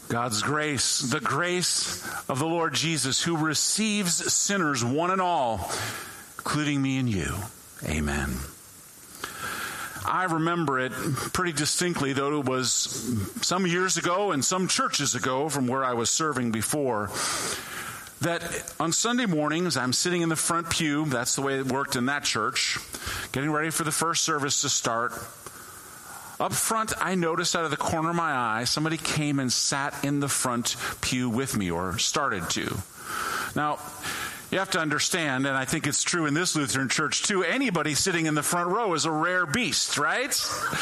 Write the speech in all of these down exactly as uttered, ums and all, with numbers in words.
God's grace, the grace of the Lord Jesus, who receives sinners, one and all, including me and you. Amen. I remember it pretty distinctly, though it was some years ago and some churches ago from where I was serving before, that on Sunday mornings, I'm sitting in the front pew. That's the way it worked in that church, getting ready for the first service to start. Up front, I noticed out of the corner of my eye, somebody came and sat in the front pew with me, or started to. Now, you have to understand, and I think it's true in this Lutheran church too, anybody sitting in the front row is a rare beast, right?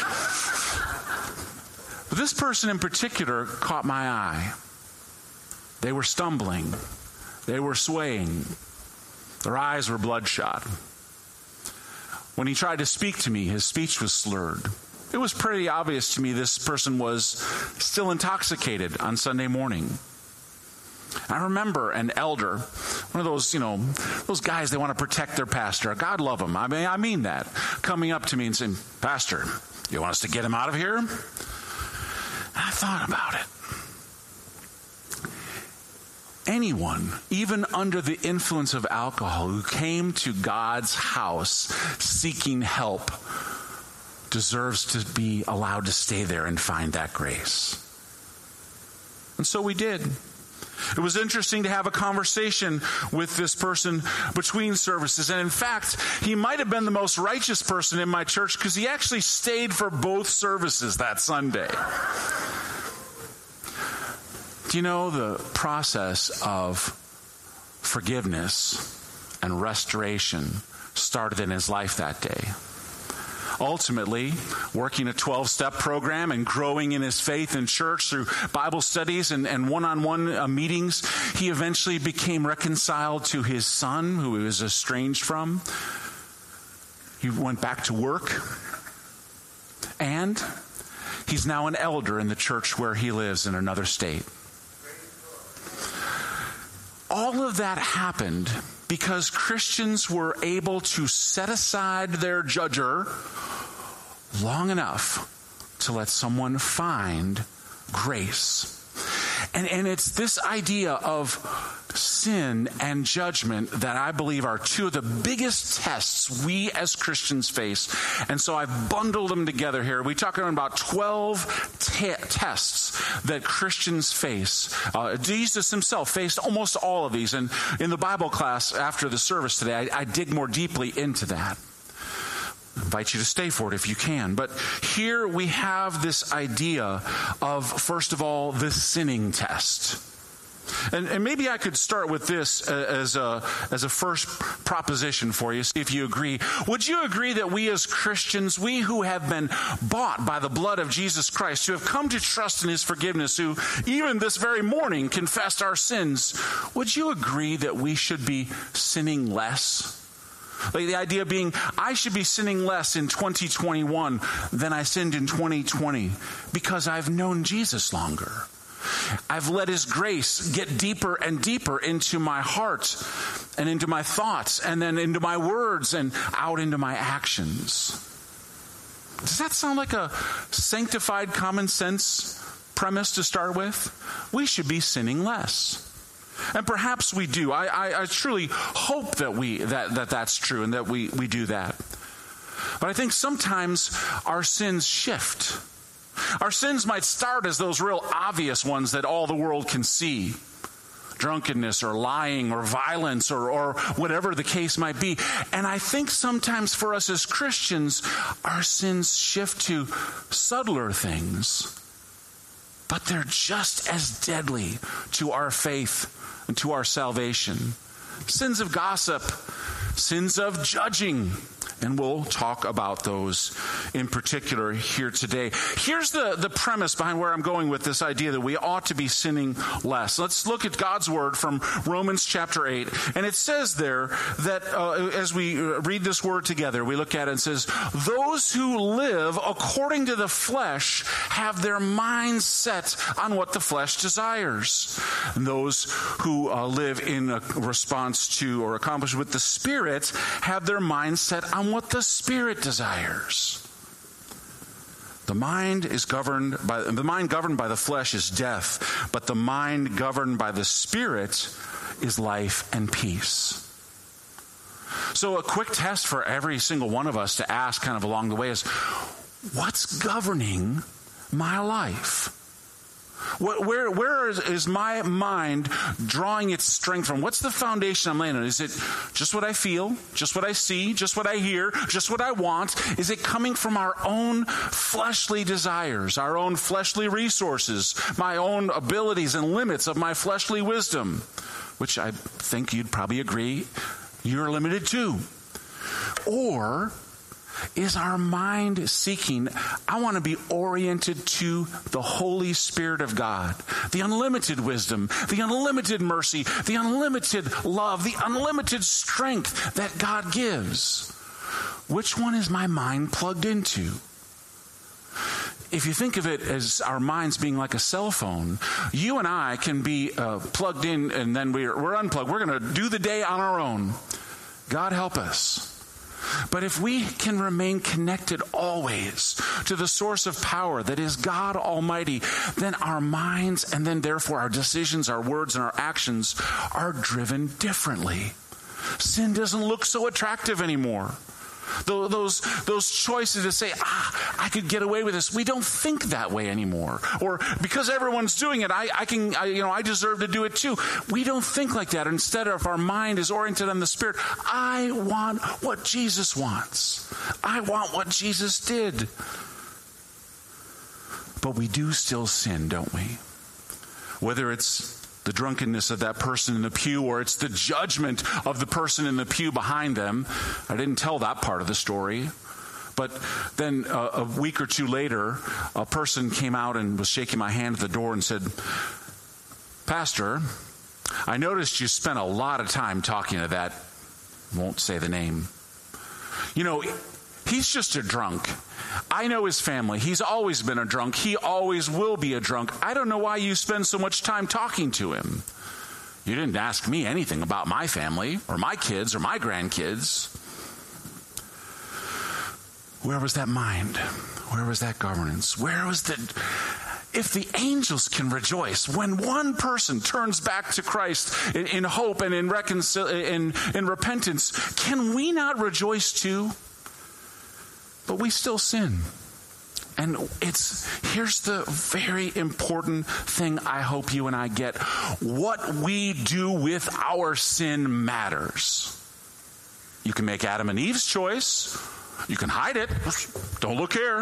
But this person in particular caught my eye. They were stumbling. They were swaying. Their eyes were bloodshot. When he tried to speak to me, his speech was slurred. It was pretty obvious to me this person was still intoxicated on Sunday morning. I remember an elder, one of those, you know, those guys, they want to protect their pastor. God love him. I mean, I mean that. Coming up to me and saying, "Pastor, you want us to get him out of here?" And I thought about it. Anyone, even under the influence of alcohol, who came to God's house seeking help, deserves to be allowed to stay there and find that grace. And so we did. It was interesting to have a conversation with this person between services. And in fact, he might have been the most righteous person in my church because he actually stayed for both services that Sunday. Do you know the process of forgiveness and restoration started in his life that day? Ultimately, working a twelve-step program and growing in his faith in church through Bible studies and, and one-on-one uh, meetings, he eventually became reconciled to his son, who he was estranged from. He went back to work, and he's now an elder in the church where he lives in another state. All of that happened because Christians were able to set aside their judger long enough to let someone find grace. And, and it's this idea of sin and judgment that I believe are two of the biggest tests we as Christians face. And so I've bundled them together here. We talk about twelve te- tests that Christians face. Uh, Jesus himself faced almost all of these. And in the Bible class after the service today, I, I dig more deeply into that. I invite you to stay for it if you can. But here we have this idea of, first of all, the sinning test. And, and maybe I could start with this as a, as a first proposition for you, see if you agree. Would you agree that we as Christians, we who have been bought by the blood of Jesus Christ, who have come to trust in his forgiveness, who even this very morning confessed our sins, would you agree that we should be sinning less? Like the idea being, I should be sinning less in twenty twenty-one than I sinned in twenty twenty because I've known Jesus longer. I've let his grace get deeper and deeper into my heart and into my thoughts and then into my words and out into my actions. Does that sound like a sanctified common sense premise to start with? We should be sinning less. And perhaps we do. I, I, I truly hope that we that, that that's true and that we, we do that. But I think sometimes our sins shift. Our sins might start as those real obvious ones that all the world can see. Drunkenness or lying or violence or, or whatever the case might be. And I think sometimes for us as Christians, our sins shift to subtler things. But they're just as deadly to our faith and to our salvation. Sins of gossip, sins of judging, and we'll talk about those in particular here today. Here's the, the premise behind where I'm going with this idea that we ought to be sinning less. Let's look at God's word from Romans chapter eight. And it says there that uh, as we read this word together, we look at it and it says, those who live according to the flesh have their minds set on what the flesh desires. And those who uh, live in a response to or accomplish with the Spirit have their minds set on what the Spirit desires. The mind is governed by the mind governed by the flesh is death, but the mind governed by the Spirit is life and peace. So a quick test for every single one of us to ask kind of along the way is, what's governing my life? What, where where is, is my mind drawing its strength from? What's the foundation I'm laying on? Is it just what I feel, just what I see, just what I hear, just what I want? Is it coming from our own fleshly desires, our own fleshly resources, my own abilities and limits of my fleshly wisdom, which I think you'd probably agree you're limited to? Or is our mind seeking, I want to be oriented to the Holy Spirit of God, the unlimited wisdom, the unlimited mercy, the unlimited love, the unlimited strength that God gives? Which one is my mind plugged into? If you think of it as our minds being like a cell phone, you and I can be uh, plugged in and then we're, we're unplugged. We're going to do the day on our own. God help us. But if we can remain connected always to the source of power that is God Almighty, then our minds and then therefore our decisions, our words, and our actions are driven differently. Sin doesn't look so attractive anymore. Those, those choices to say, ah, I could get away with this. We don't think that way anymore. Or because everyone's doing it, I, I can, I, you know, I deserve to do it too. We don't think like that. Instead, if our mind is oriented on the Spirit, I want what Jesus wants. I want what Jesus did. But we do still sin, don't we? Whether it's the drunkenness of that person in the pew, or it's the judgment of the person in the pew behind them. I didn't tell that part of the story. But then uh, a week or two later, a person came out and was shaking my hand at the door and said, Pastor, I noticed you spent a lot of time talking to that, won't say the name. You know, he's just a drunk. I know his family. He's always been a drunk. He always will be a drunk. I don't know why you spend so much time talking to him. You didn't ask me anything about my family or my kids or my grandkids. Where was that mind? Where was that governance? Where was the... If the angels can rejoice when one person turns back to Christ in, in hope and in, reconcil- in, in repentance, can we not rejoice too? But we still sin. And it's, here's the very important thing I hope you and I get. What we do with our sin matters. You can make Adam and Eve's choice. You can hide it. Don't look here.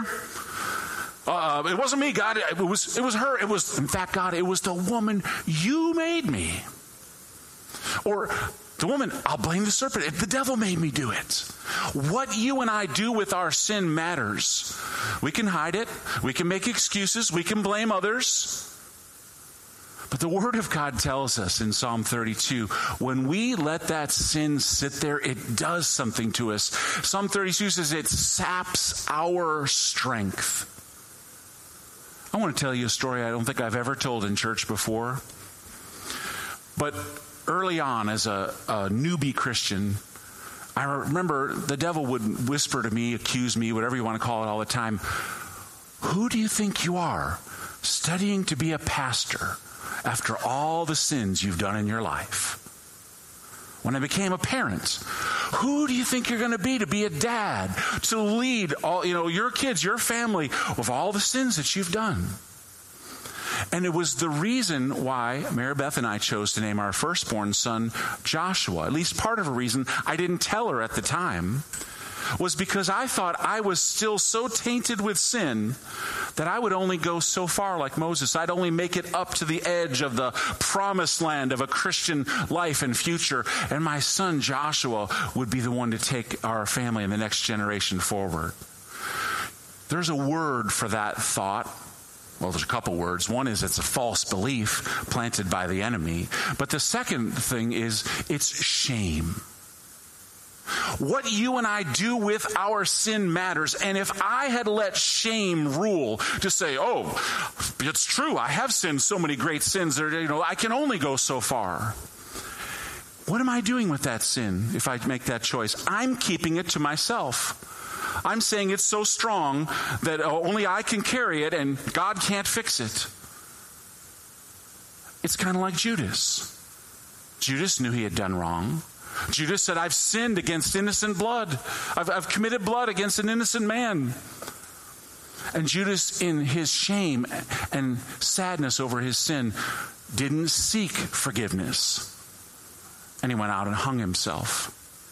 Uh, it wasn't me, God. It was, it was her. It was, in fact, God, it was the woman you made me. Or the woman, I'll blame the serpent. The devil made me do it. What you and I do with our sin matters. We can hide it. We can make excuses. We can blame others. But the Word of God tells us in Psalm thirty-two, when we let that sin sit there, it does something to us. Psalm thirty-two says it saps our strength. I want to tell you a story I don't think I've ever told in church before. But early on, as a, a newbie Christian, I remember the devil would whisper to me, accuse me, whatever you want to call it all the time. Who do you think you are, studying to be a pastor after all the sins you've done in your life? When I became a parent, who do you think you're going to be to be a dad, to lead all, you know, your kids, your family, with all the sins that you've done? And it was the reason why Mary Beth and I chose to name our firstborn son Joshua. At least part of a reason I didn't tell her at the time was because I thought I was still so tainted with sin that I would only go so far like Moses. I'd only make it up to the edge of the promised land of a Christian life and future. And my son Joshua would be the one to take our family and the next generation forward. There's a word for that thought. Well, there's a couple words. One is it's a false belief planted by the enemy. But the second thing is it's shame. What you and I do with our sin matters. And if I had let shame rule to say, oh, it's true, I have sinned so many great sins that, you know, I can only go so far. What am I doing with that sin if I make that choice? I'm keeping it to myself. I'm saying it's so strong that only I can carry it and God can't fix it. It's kind of like Judas. Judas knew he had done wrong. Judas said, I've sinned against innocent blood. I've, I've committed blood against an innocent man. And Judas, in his shame and sadness over his sin, didn't seek forgiveness. And he went out and hung himself.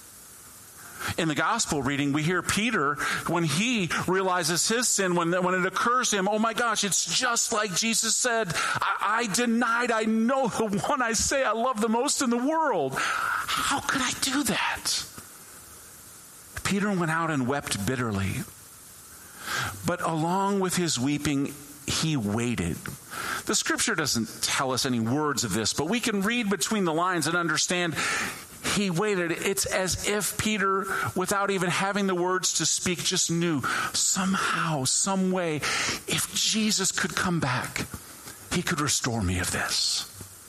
In the gospel reading, we hear Peter, when he realizes his sin, when, when it occurs to him, oh my gosh, it's just like Jesus said, I, I denied, I know the one I say I love the most in the world. How could I do that? Peter went out and wept bitterly. But along with his weeping, he waited. The scripture doesn't tell us any words of this, but we can read between the lines and understand he waited. It's as if Peter, without even having the words to speak, just knew somehow, some way, if Jesus could come back, he could restore me of this.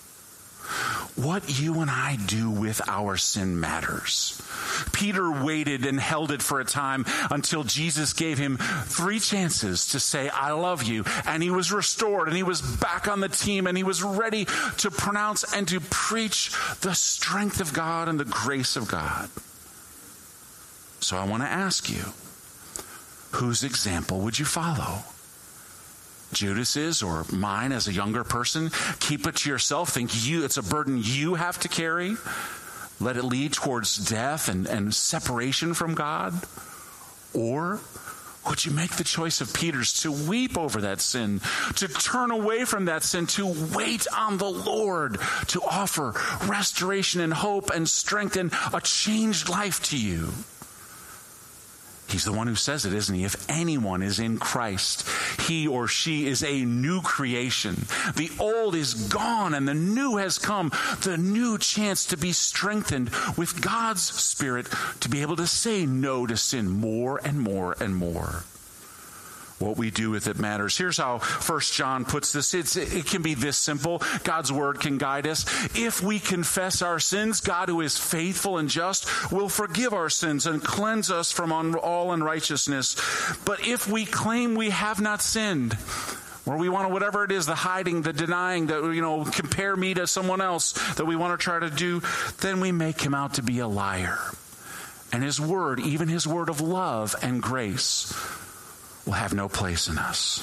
What you and I do with our sin matters. Peter waited and held it for a time until Jesus gave him three chances to say, I love you. And he was restored and he was back on the team and he was ready to pronounce and to preach the strength of God and the grace of God. So I want to ask you, whose example would you follow? Judas's or mine as a younger person? Keep it to yourself. Think you it's a burden you have to carry. Let it lead towards death and, and separation from God? Or would you make the choice of Peter's to weep over that sin, to turn away from that sin, to wait on the Lord, to offer restoration and hope and strength and a changed life to you? He's the one who says it, isn't he? If anyone is in Christ, he or she is a new creation. The old is gone and the new has come. The new chance to be strengthened with God's Spirit to be able to say no to sin more and more and more. What we do with it matters. Here's how First John puts this. It's, it can be this simple. God's word can guide us. If we confess our sins, God, who is faithful and just, will forgive our sins and cleanse us from all unrighteousness. But if we claim we have not sinned, or we want to, whatever it is, the hiding, the denying, that, you know, compare me to someone else that we want to try to do, then we make him out to be a liar. And his word, even his word of love and grace, will have no place in us.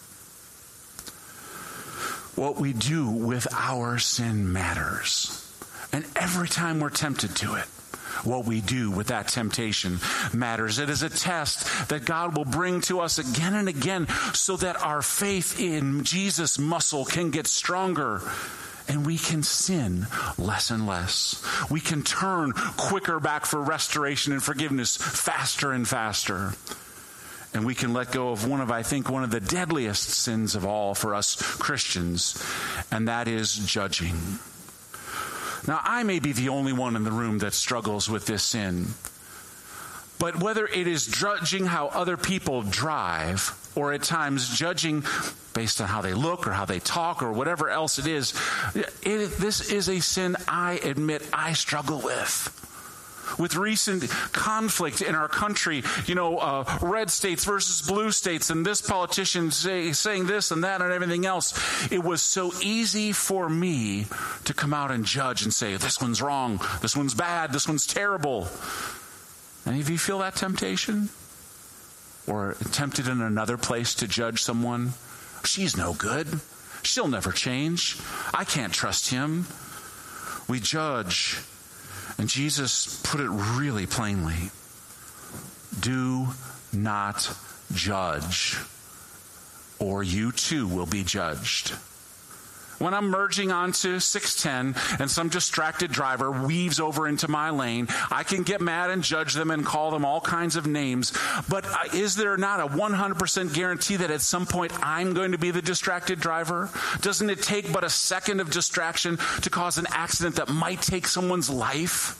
What we do with our sin matters. And every time we're tempted to it, what we do with that temptation matters. It is a test that God will bring to us again and again so that our faith in Jesus' muscle can get stronger and we can sin less and less. We can turn quicker back for restoration and forgiveness faster and faster. And we can let go of one of, I think, one of the deadliest sins of all for us Christians, and that is judging. Now, I may be the only one in the room that struggles with this sin, but whether it is judging how other people drive, or at times judging based on how they look or how they talk or whatever else it is, it, this is a sin I admit I struggle with. With recent conflict in our country, you know, uh, red states versus blue states, and this politician say, saying this and that and everything else, it was so easy for me to come out and judge and say, this one's wrong, this one's bad, this one's terrible. Any of you feel that temptation? Or tempted in another place to judge someone? She's no good. She'll never change. I can't trust him. We judge. And Jesus put it really plainly. Do not judge, or you too will be judged. When I'm merging onto six ten and some distracted driver weaves over into my lane, I can get mad and judge them and call them all kinds of names. But is there not a one hundred percent guarantee that at some point I'm going to be the distracted driver? Doesn't it take but a second of distraction to cause an accident that might take someone's life?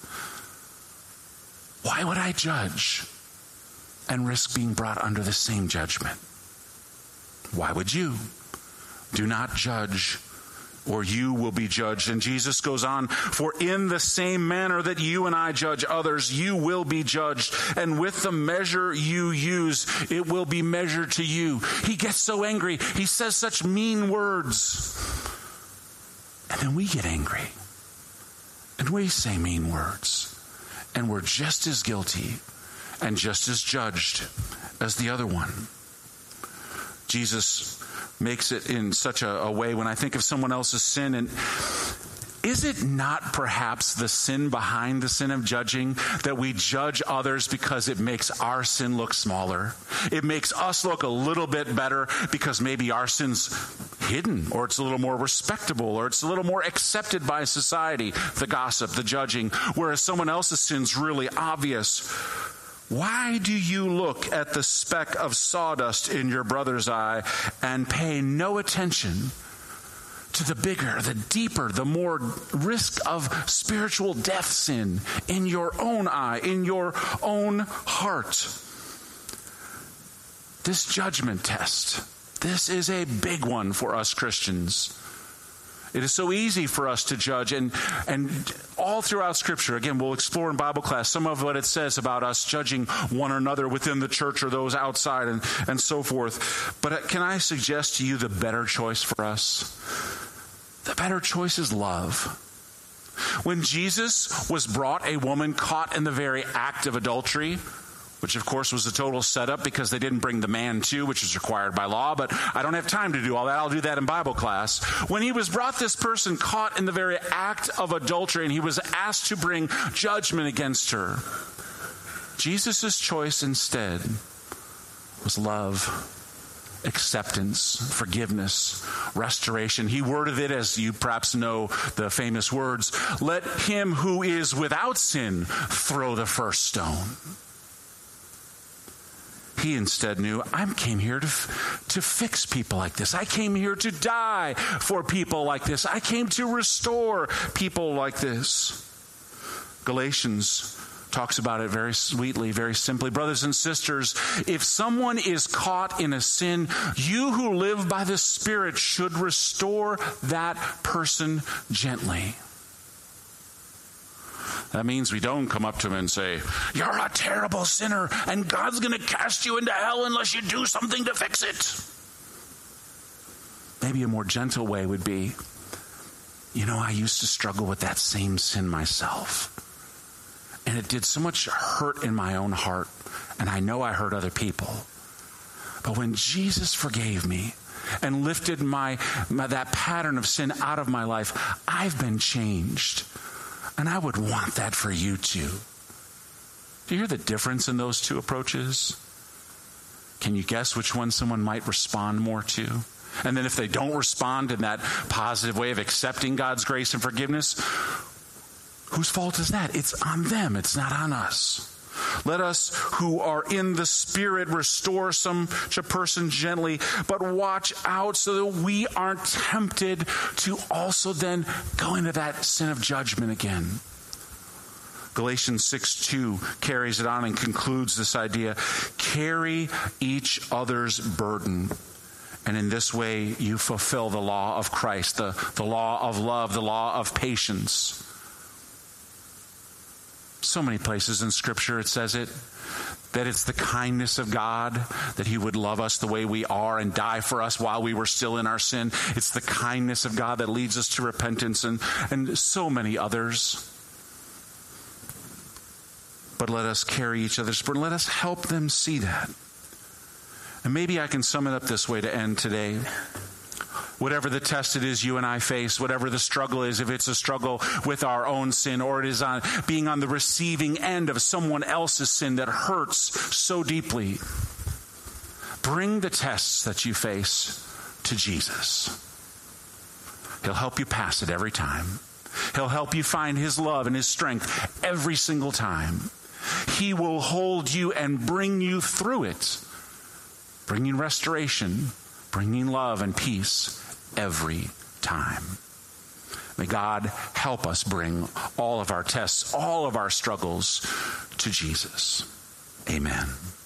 Why would I judge and risk being brought under the same judgment? Why would you? Do not judge, or you will be judged. And Jesus goes on, for in the same manner that you and I judge others, you will be judged. And with the measure you use, it will be measured to you. He gets so angry. He says such mean words. And then we get angry. And we say mean words. And we're just as guilty and just as judged as the other one. Jesus makes it in such a, a way when I think of someone else's sin. And is it not perhaps the sin behind the sin of judging that we judge others because it makes our sin look smaller? It makes us look a little bit better because maybe our sin's hidden, or it's a little more respectable, or it's a little more accepted by society, the gossip, the judging, whereas someone else's sin's really obvious. Why do you look at the speck of sawdust in your brother's eye and pay no attention to the bigger, the deeper, the more risk of spiritual death sin in your own eye, in your own heart? This judgment test, this is a big one for us Christians. It is so easy for us to judge, and and all throughout Scripture, again, we'll explore in Bible class some of what it says about us judging one another within the church or those outside and, and so forth. But can I suggest to you the better choice for us? The better choice is love. When Jesus was brought a woman caught in the very act of adultery, which of course was a total setup because they didn't bring the man too, which is required by law, but I don't have time to do all that. I'll do that in Bible class. When he was brought, this person caught in the very act of adultery, and he was asked to bring judgment against her, Jesus' choice instead was love, acceptance, forgiveness, restoration. He worded it, as you perhaps know the famous words, let him who is without sin throw the first stone. He instead knew, I came here to, to fix people like this. I came here to die for people like this. I came to restore people like this. Galatians talks about it very sweetly, very simply. Brothers and sisters, if someone is caught in a sin, you who live by the Spirit should restore that person gently. That means we don't come up to him and say, you're a terrible sinner and God's going to cast you into hell unless you do something to fix it. Maybe a more gentle way would be, you know, I used to struggle with that same sin myself. And it did so much hurt in my own heart. And I know I hurt other people. But when Jesus forgave me and lifted my, my that pattern of sin out of my life, I've been changed. And I would want that for you too. Do you hear the difference in those two approaches? Can you guess which one someone might respond more to? And then if they don't respond in that positive way of accepting God's grace and forgiveness, whose fault is that? It's on them. It's not on us. Let us who are in the Spirit restore such a person gently, but watch out so that we aren't tempted to also then go into that sin of judgment again. Galatians six two carries it on and concludes this idea. Carry each other's burden. And in this way, you fulfill the law of Christ, the, the law of love, the law of patience. So many places in Scripture it says it, that it's the kindness of God that he would love us the way we are and die for us while we were still in our sin. It's the kindness of God that leads us to repentance, and, and so many others. But let us carry each other's burden. Let us help them see that. And maybe I can sum it up this way to end today. Whatever the test it is you and I face, whatever the struggle is, if it's a struggle with our own sin or it is on being on the receiving end of someone else's sin that hurts so deeply, bring the tests that you face to Jesus. He'll help you pass it every time. He'll help you find his love and his strength every single time. He will hold you and bring you through it, bringing restoration, bringing love and peace every time. May God help us bring all of our tests, all of our struggles to Jesus. Amen.